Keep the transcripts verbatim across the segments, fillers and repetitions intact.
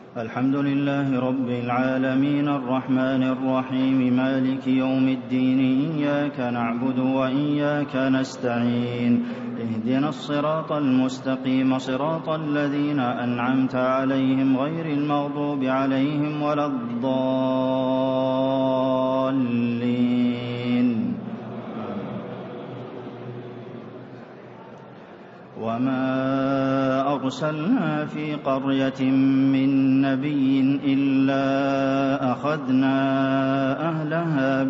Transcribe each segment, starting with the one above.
الحمد لله رب العالمين الرحمن الرحيم مالك يوم الدين إياك نعبد وإياك نستعين اهدنا الصراط المستقيم صراط الذين أنعمت عليهم غير المغضوب عليهم ولا الضالين وما أرسلنا في قرية من نبي إلا أخذنا أهلها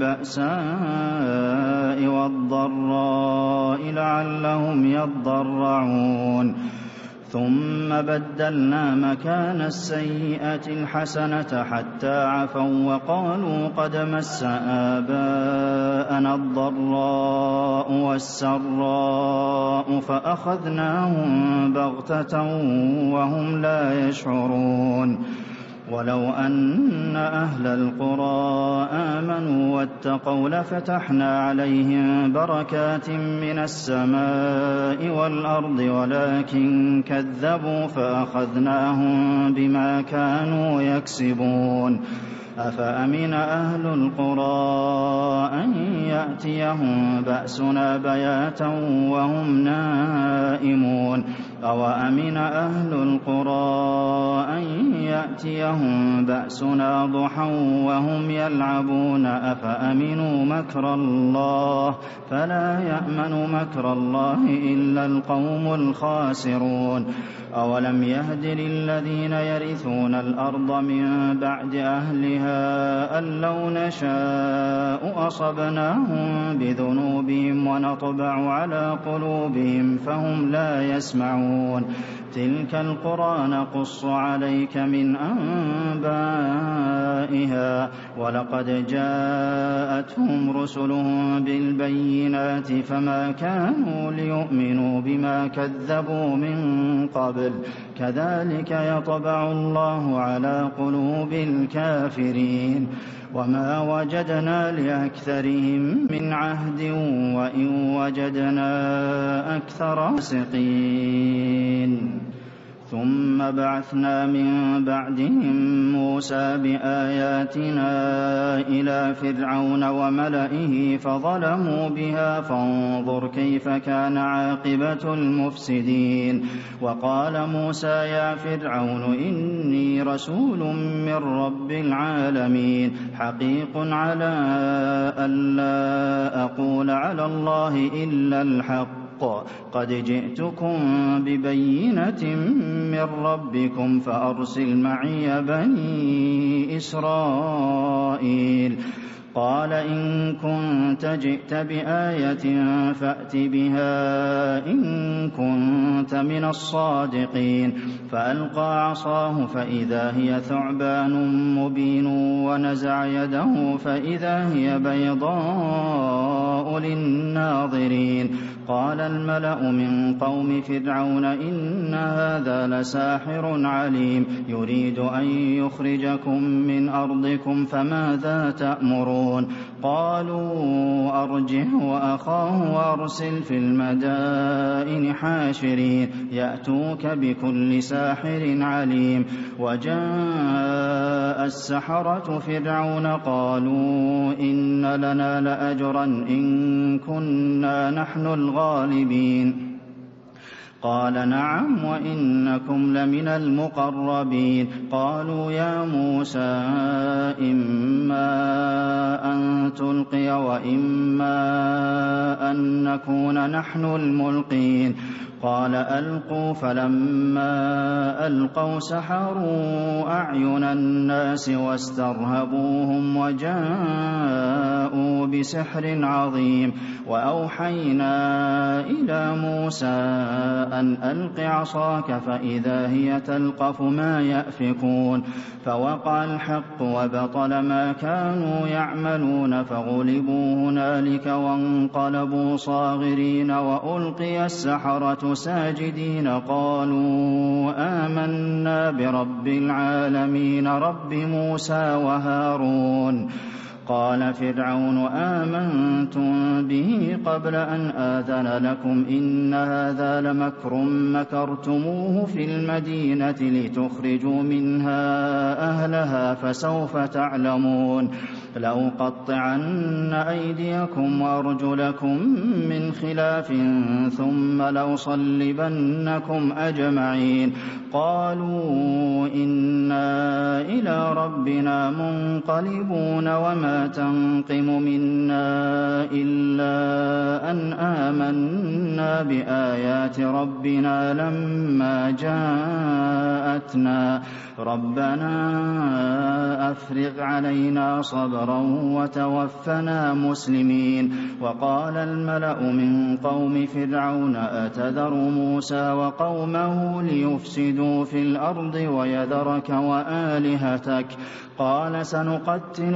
بالبأساء والضراء لعلهم يضرعون ثم بدلنا مكان السيئة الحسنة حتى عفوا وقالوا قد مس آباءنا الضراء والسراء فأخذناهم بغتة وهم لا يشعرون ولو أن أهل القرى آمنوا واتقوا لفتحنا عليهم بركات من السماء والأرض ولكن كذبوا فأخذناهم بما كانوا يكسبون أفأمن أهل القرى أن يأتيهم بأسنا بياتا وهم نائمون أوأمن أهل القرى أن يأتيهم بأسنا ضحى وهم يلعبون أفأمنوا مكر الله فلا يأمن مكر الله إلا القوم الخاسرون أولم يهد للذين يرثون الأرض من بعد أهلها أن لو نشاء أصبناهم بذنوبهم ونطبع على قلوبهم فهم لا يسمعون تلك القرى نقص عليك من أنبائها ولقد جاءتهم رسلهم بالبينات فما كانوا ليؤمنوا بما كذبوا من قبل كذلك يطبع الله على قلوب الكافرين وما وجدنا لأكثرهم من عهد وإن وجدنا أكثر فاسقين ثم بعثنا من بعدهم موسى بآياتنا إلى فرعون وملئه فظلموا بها فانظر كيف كان عاقبة المفسدين وقال موسى يا فرعون إني رسول من رب العالمين حقيق على ألا أقول على الله إلا الحق قد جئتكم ببينة من ربكم فأرسل معي بني إسرائيل قال إن كنت جئت بآية فأت بها إن كنت من الصادقين فألقى عصاه فإذا هي ثعبان مبين ونزع يده فإذا هي بيضاء للناظرين قال الملأ من قوم فرعون إن هذا لساحر عليم يريد أن يخرجكم من أرضكم فماذا تأمرون قالوا أرجه وأخاه وأرسل في المدائن حاشرين يأتوك بكل ساحر عليم وجاء السحرة فرعون قالوا إن لنا لأجرا إن كنا نحن الغالبين قال نعم وإنكم لمن المقربين قالوا يا موسى إما أن تلقي وإما أن نكون نحن الملقين قال ألقوا فلما ألقوا سحروا أعين الناس واسترهبوهم وجاءوا بسحر عظيم وأوحينا إلى موسى أن ألق عصاك فإذا هي تلقف ما يأفكون فوقع الحق وبطل ما كانوا يعملون فغلبوا هنالك وانقلبوا صاغرين وألقي السحرة ساجدين قالوا آمنا برب العالمين رب موسى وهارون قال فرعون آمنتم به قبل أن آذن لكم إن هذا لمكر مكرتموه في المدينة لتخرجوا منها أهلها فسوف تعلمون لأقطعن أيديكم وأرجلكم من خلاف ثم لأصلبنكم أجمعين قالوا إنا إلى ربنا منقلبون وما تنقم منا إلا أن آمنا بآيات ربنا لما جاءتنا ربنا أفرغ علينا صبرا وتوفنا مسلمين وقال الملأ من قوم فرعون أتذر موسى وقومه ليفسدوا في الأرض ويذرك وآلهتك قال سنقتل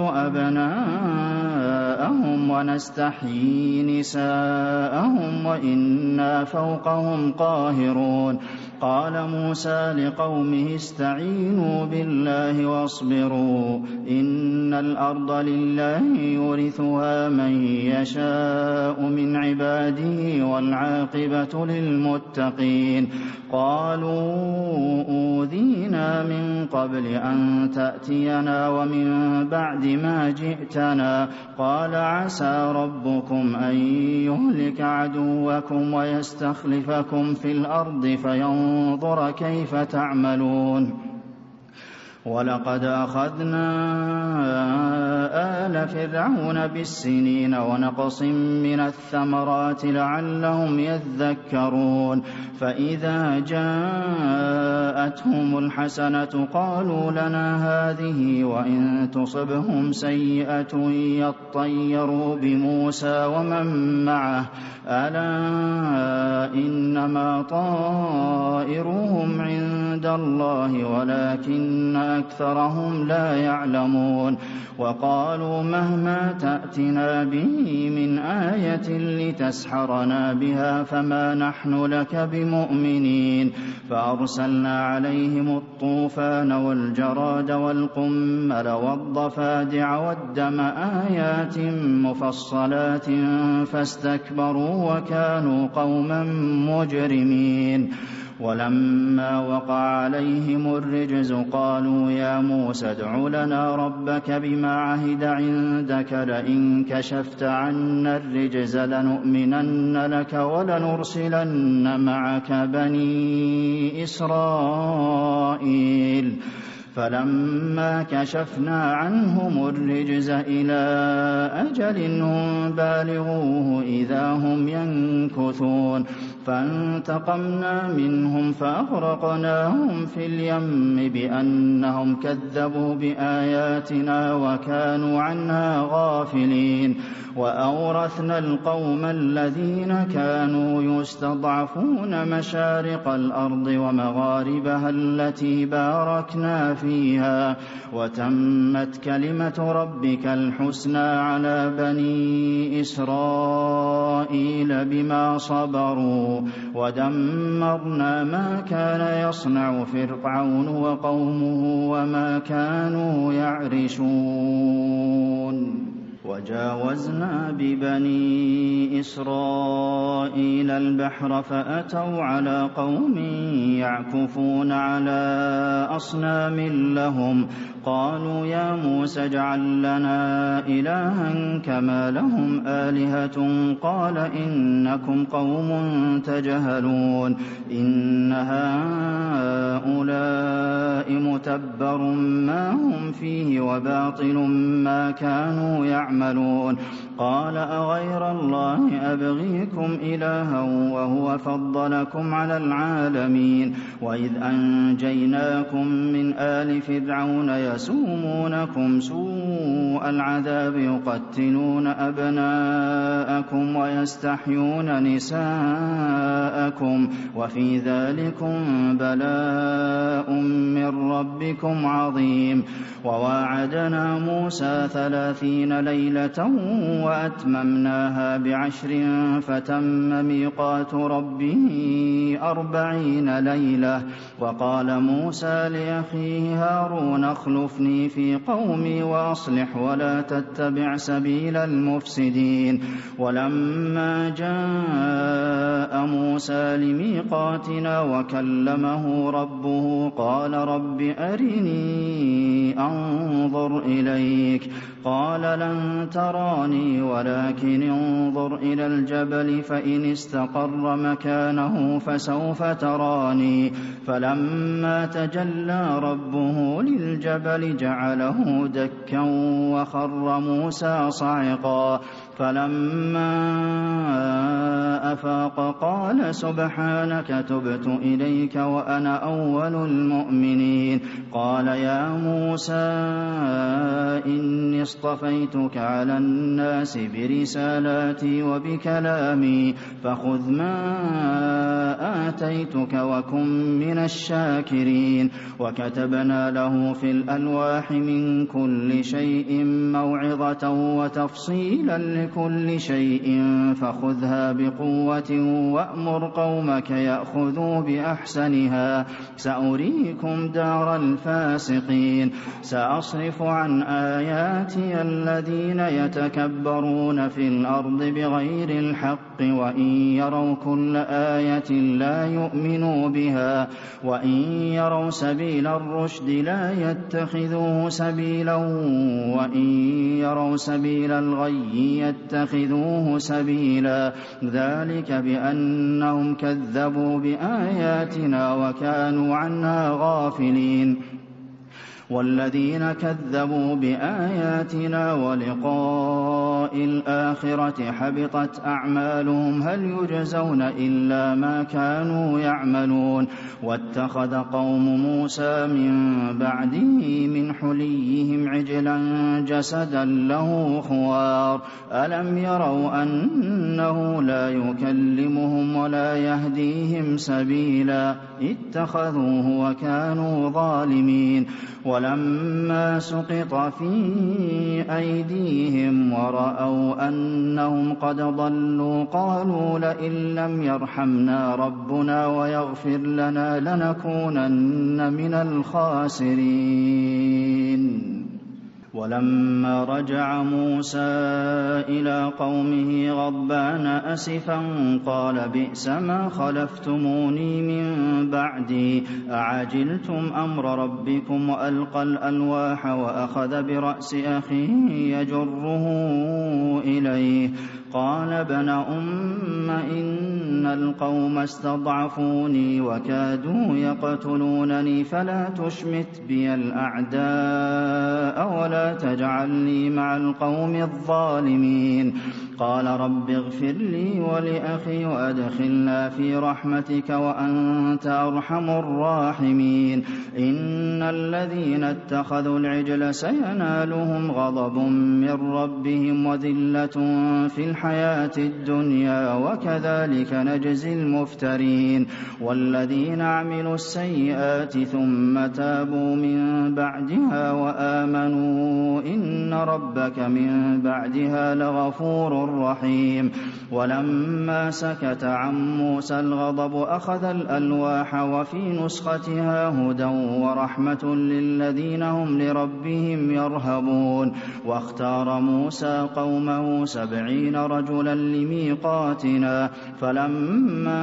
أبناءهم ونستحيي نساءهم وإنا فوقهم قاهرون قال موسى لقومه استعينوا بالله واصبروا إن الأرض لله يورثها من يشاء من عباده والعاقبة للمتقين قالوا أوذينا من قبل أن تأتينا ومن بعد ما جئتنا قال عسى ربكم أن يهلك عدوكم ويستخلفكم في الأرض فينظر كيف تعملون ولقد أخذنا آل فرعون بالسنين ونقص من الثمرات لعلهم يذكرون فإذا جاءتهم الحسنة قالوا لنا هذه وإن تصبهم سيئة يطيروا بموسى ومن معه ألا إنما طائرهم عند الله ولكن أكثرهم لا يعلمون وقالوا مهما تأتنا به من آية لتسحرنا بها فما نحن لك بمؤمنين فأرسلنا عليهم الطوفان والجراد والقمل والضفادع والدم آيات مفصلات فاستكبروا وكانوا قوما مجرمين ولما وقع عليهم الرجز قالوا يا موسى ادع لنا ربك بما عهد عندك لئن كشفت عنا الرجز لنؤمنن لك ولنرسلن معك بني إسرائيل فلما كشفنا عنهم الرجز إلى أجل هم بالغوه إذا هم ينكثون فانتقمنا منهم فأغرقناهم في اليم بأنهم كذبوا بآياتنا وكانوا عنها غافلين وأورثنا القوم الذين كانوا يستضعفون مشارق الأرض ومغاربها التي باركنا فيها وتمت كلمة ربك الحسنى على بني إسرائيل بما صبروا ودمرنا ما كان يصنع فرعون وقومه وما كانوا يعرشون وجاوزنا ببني إسرائيل البحر فأتوا على قوم يعكفون على أصنام لهم قالوا يا موسى اجعل لنا إلها كما لهم آلهة قال إنكم قوم تجهلون إن هؤلاء متبر ما هم فيه وباطل ما كانوا يعملون قال أغير الله أبغيكم إلها وهو فضلكم على العالمين وإذ أنجيناكم من آل فرعون يسومونكم سوء العذاب يقتلون أبناءكم ويستحيون نساءكم وفي ذلكم بلاء من ربكم عظيم وواعدنا موسى ثلاثين ليلة وأتممناها بعشر فتم ميقات ربه أربعين ليلة. وقال موسى لأخيه هارون اخلفني في قومي وأصلح ولا تتبع سبيل المفسدين. ولما جاء موسى لميقاتنا وكلمه ربه قال رب أرني أنظر إليك قال لن تراني ولكن انظر إلى الجبل فإن استقر مكانه فسوف تراني. فلما تجلى ربه للجبل جعله دكا وخر موسى صعقا. فلما أفاق قال سبحانك تبت إليك وأنا أول المؤمنين. قال يا موسى إني اصطفيتك على الناس برسالاتي وبكلامي فخذ ما آتيتك وكن من الشاكرين. وكتبنا له في الألواح من كل شيء موعظة وتفصيلا لكل شيء فخذها بقوة وأمر قومك يأخذوا بأحسنها سأريكم دار الفاسقين. سأصرف عن آياتي الذين يتكبرون في الأرض بغير الحق وإن يروا كل آية لا يؤمنوا بها وإن يروا سبيل الرشد لا يتخذوه سبيلا وإن يروا سبيل الغي يتخذوه سبيلا ذلك بأنهم كذبوا بآياتنا وكانوا عنها غافلين. والذين كذبوا بآياتنا ولقاء الآخرة حبطت أعمالهم هل يجزون إلا ما كانوا يعملون. واتخذ قوم موسى من بعده من حليهم عجلا جسدا له خوار ألم يروا أنه لا يكلمهم ولا يهديهم سبيلا اتخذوه وكانوا ظالمين. ولما سقط في أيديهم ورأوا أنهم قد ضلوا قالوا لئن لم يرحمنا ربنا ويغفر لنا لنكونن من الخاسرين. ولما رجع موسى إلى قومه غضبان أسفا قال بئس ما خلفتموني من بعدي أعجلتم أمر ربكم وألقى الألواح وأخذ برأس أخيه يجره إليه قال ابن أم إن القوم استضعفوني وكادوا يقتلونني فلا تشمت بي الأعداء ولا تجعلني مع القوم الظالمين. قال رب اغفر لي ولأخي وأدخلنا في رحمتك وأنت أرحم الراحمين. إن الذين اتخذوا العجل سينالهم غضب من ربهم وذلة في الحياة الدنيا وكذلك نجزي المفترين. والذين عملوا السيئات ثم تابوا من بعدها وآمنوا إن ربك من بعدها لغفور رحيم. ولما سكت عن موسى الغضب أخذ الألواح وفي نسختها هدى ورحمة للذين هم لربهم يرهبون. واختار موسى قومه سبعين رجلا لميقاتنا فلما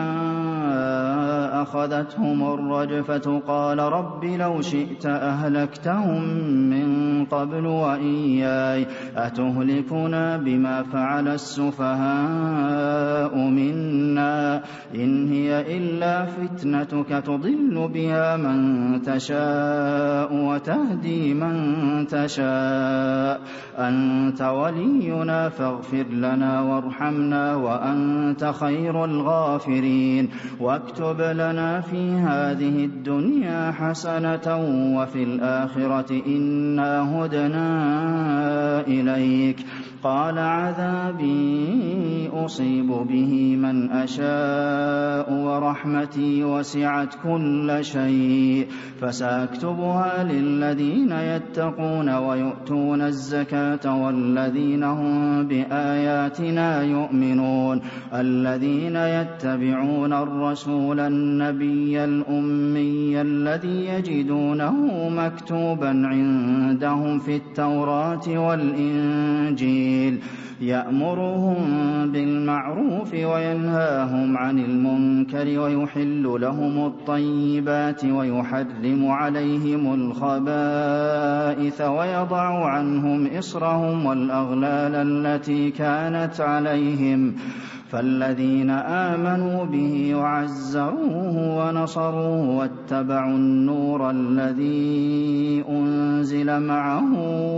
أخذتهم الرجفة قال رب لو شئت أهلكتهم من قبل وإياي أتهلكنا بما فعل السفهاء منا إن هي إلا فتنتك تضل بها من تشاء وتهدي من تشاء أنت ولينا فاغفر لنا وارحمنا وأنت خير الغافرين. واكتب لنا في هذه الدنيا حسنة وفي الآخرة إنا هدنا إليك. قال عذابي أصيب به من أشاء ورحمتي وسعت كل شيء فسأكتبها للذين يتقون ويؤتون الزكاة والذين هم بآياتنا يؤمنون الذين يتبعون الرسول النبي الأمي الذي يجدونه مكتوبا عندهم في التوراة والإنجيل يأمرهم بالمعروف وينهاهم عن المنكر ويحل لهم الطيبات ويحرم عليهم الخبائث ويضع عنهم إصرهم والأغلال التي كانت عليهم فالذين آمنوا به وعزروه ونصروه واتبعوا النور الذي أنزل معه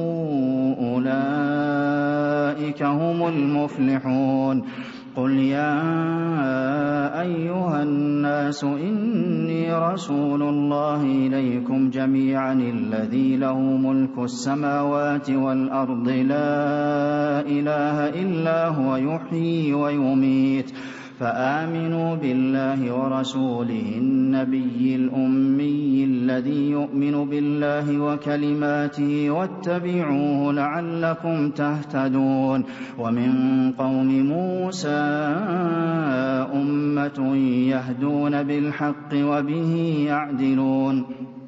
أولئك هم المفلحون قل يا أيها الناس إني رسول الله إليكم جميعا الذي له ملك السماوات والأرض لا إله إلا هو يحيي ويميت فآمنوا بالله ورسوله النبي الأمي الذي يؤمن بالله وكلماته واتبعوه لعلكم تهتدون ومن قوم موسى أمة يهدون بالحق وبه يعدلون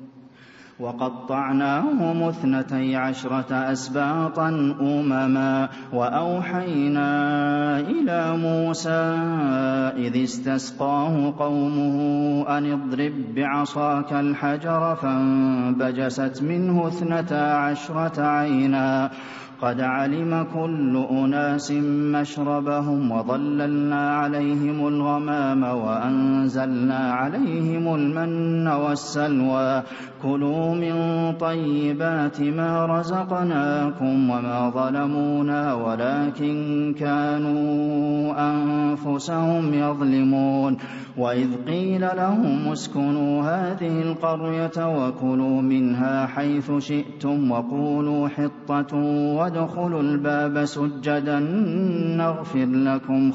وقطعناهم اثنتي عشرة أسباطا أمما وأوحينا إلى موسى إذ استسقاه قومه أن اضرب بعصاك الحجر فانبجست منه اثنتا عشرة عينا قد علم كل أناس مشربهم وظللنا عليهم الغمام وأنزلنا عليهم المن والسلوى كلوا من طيبات ما رزقناكم وما ظلمونا ولكن كانوا أنفسهم يظلمون وإذ قيل لهم اسكنوا هذه القرية وكلوا منها حيث شئتم وقولوا حطة وادخلوا الباب سجدا نغفر لكم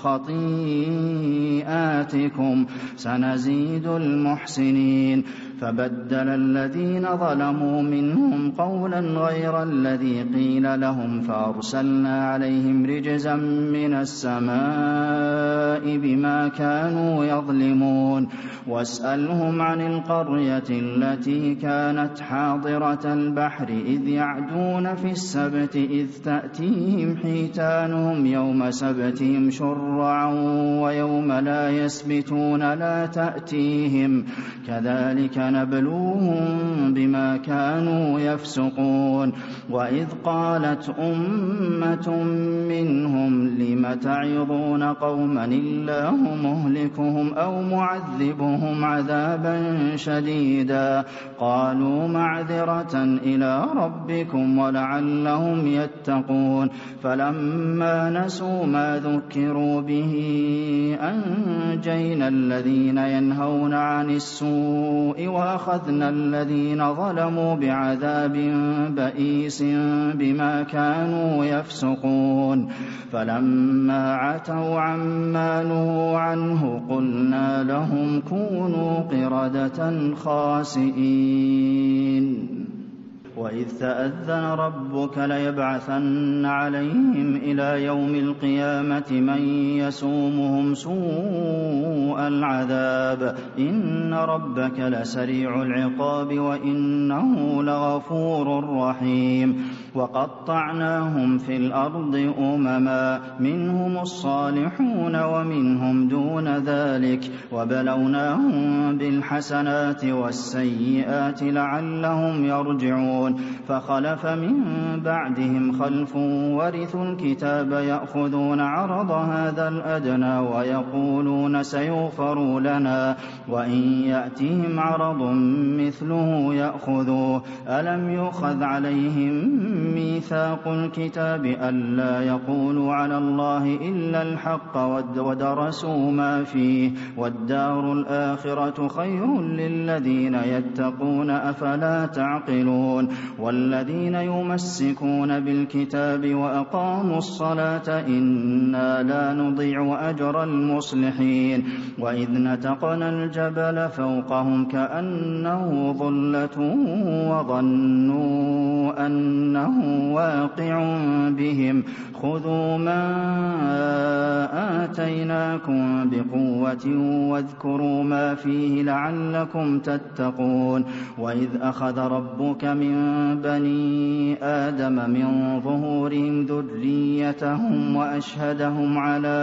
خطيئاتكم سنزيد المحسنين فبدل الذين ظلموا منهم قولا غير الذي قيل لهم فأرسلنا عليهم رجزا من السماء بما كانوا يظلمون واسألهم عن القرية التي كانت حاضرة البحر إذ يعدون في السبت إذ تأتيهم حيتانهم يوم سبتهم شرعا ويوم لا يسبتون لا تأتيهم كذلك نبلوهم بما كانوا يفسقون وإذ قالت أمة منهم لم تعظون قوما الله مهلكهم أو معذبهم عذابا شديدا قالوا معذرة إلى ربكم ولعلهم يتقون فلما نسوا ما ذكروا به أنجينا الذين ينهون عن السوء وأخذنا الذين ظلموا بعذاب بئيس بما كانوا يفسقون فلما عتوا عما نهوا عنه قلنا لهم كونوا قردة خاسئين وإذ تأذن ربك ليبعثن عليهم إلى يوم القيامة من يسومهم سوء العذاب إن ربك لسريع العقاب وإنه لغفور رحيم وقطعناهم في الأرض أمما منهم الصالحون ومنهم دون ذلك وبلوناهم بالحسنات والسيئات لعلهم يرجعون فخلف من بعدهم خلف ورثوا الكتاب يأخذون عرض هذا الأدنى ويقولون سيغفر لنا وإن يأتهم عرض مثله يأخذوه ألا ألم يؤخذ عليهم ميثاق الكتاب ألا يقولوا على الله إلا الحق ودرسوا ما فيه والدار الآخرة خير للذين يتقون أفلا تعقلون والذين يمسكون بالكتاب وأقاموا الصلاة إنا لا نضيع أجر المصلحين وإذ نتقنا الجبل فوقهم كأنه ظلة وظنوا أنه واقع بهم خذوا ما آتيناكم بقوة واذكروا ما فيه لعلكم تتقون وإذ أخذ ربك من بني آدم من ظهورهم ذريتهم وأشهدهم على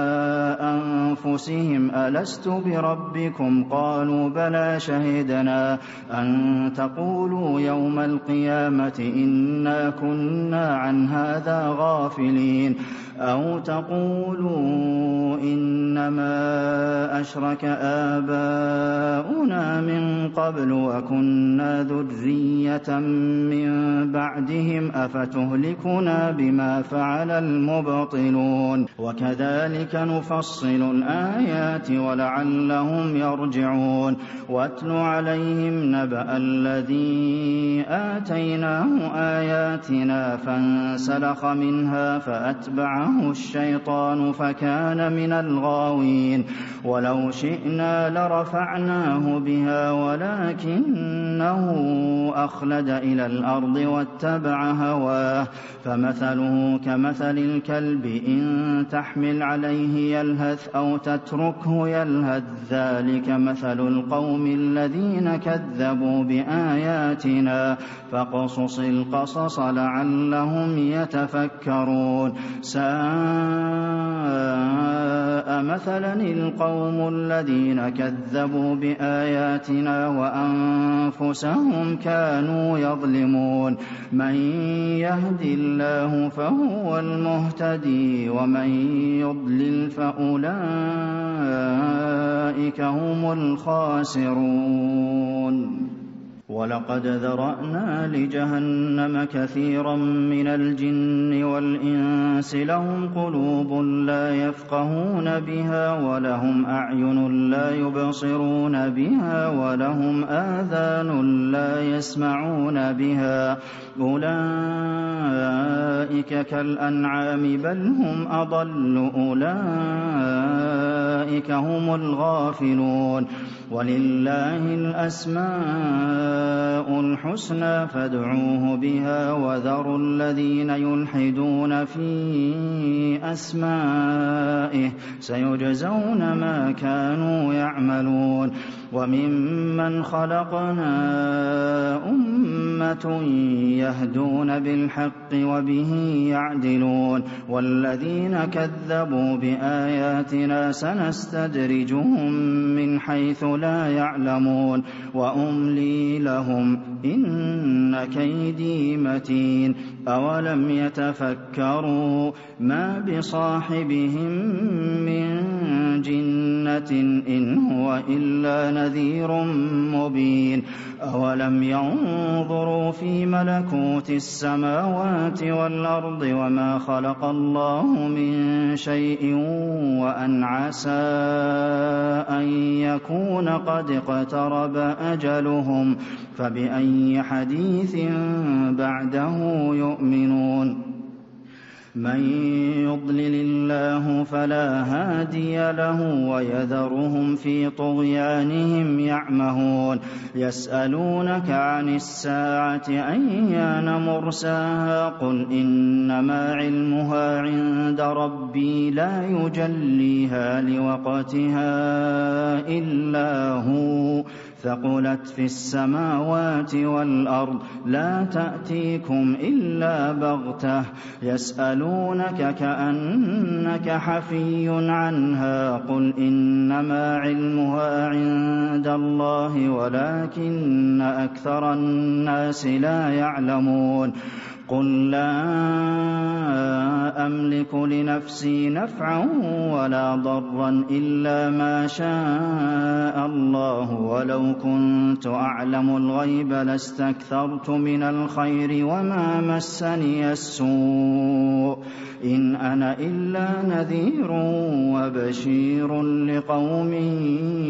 أنفسهم ألست بربكم قالوا بلى شهدنا أن تقولوا يوم القيامة إنا كنا عن هذا غافلين أو تقولوا إنما أشرك آباؤنا من قبل وكنا ذرية من بعدهم أفتهلكنا بما فعل المبطلون وكذلك نفصل الآيات ولعلهم يرجعون واتل عليهم نبأ الذي آتيناه آياتنا فانسلخ منها فأتبعه الشيطان فكان من الغاوين ولو شئنا لرفعناه بها ولكنه أخلد إلى الأرض واتبع هواه فمثله كمثل الكلب إن تحمل عليه يلهث أو تتركه يلهث ذلك مثل القوم الذين كذبوا بآياتنا فاقصص القصص لعلهم يتفكرون ساء مثلا القوم الذين كذبوا بآياتنا وأنفسهم كانوا يظلمون من يهد الله فهو المهتدي ومن يضلل فأولئك هم الخاسرون ولقد ذرأنا لجهنم كثيرا من الجن والإنس لهم قلوب لا يفقهون بها ولهم أعين لا يبصرون بها ولهم آذان لا يسمعون بها أولئك كالأنعام بل هم أضل أولئك هم الغافلون ولله الأسماء الحسنى فادعوه بها وذروا الذين يلحدون في أسمائه سيجزون ما كانوا يعملون وممن خلقنا أمة يهدون بالحق وبه يعدلون والذين كذبوا بآياتنا سنستدرجهم من حيث لا يعلمون وأملي لهم إن كيدي متين أولم يتفكروا ما بصاحبهم من جنة إن هو إلا نذير مبين أولم ينظروا في ملكوت السماوات والأرض وما خلق الله من شيء وأن عسى أن يكون قد اقترب أجلهم فبأي حديث بعده يؤمنون من يضلل الله فلا هادي له ويذرهم في طغيانهم يعمهون يسألونك عن الساعة أيان مرساها قل إنما علمها عند ربي لا يجليها لوقتها إلا هو ثقلت في السماوات والأرض لا تأتيكم إلا بغتة يسألونك كأنك حفي عنها قل إنما علمها عند الله ولكن أكثر الناس لا يعلمون قُل لَّا أَمْلِكُ لِنَفْسِي نَفْعًا وَلَا ضَرًّا إِلَّا مَا شَاءَ اللَّهُ ۚ وَلَوْ كُنتُ أَعْلَمُ الْغَيْبَ لَاسْتَكْثَرْتُ مِنَ الْخَيْرِ وَمَا مَسَّنِيَ السُّوءُ ۚ إِنْ أَنَا إِلَّا نَذِيرٌ وَبَشِيرٌ لِّقَوْمٍ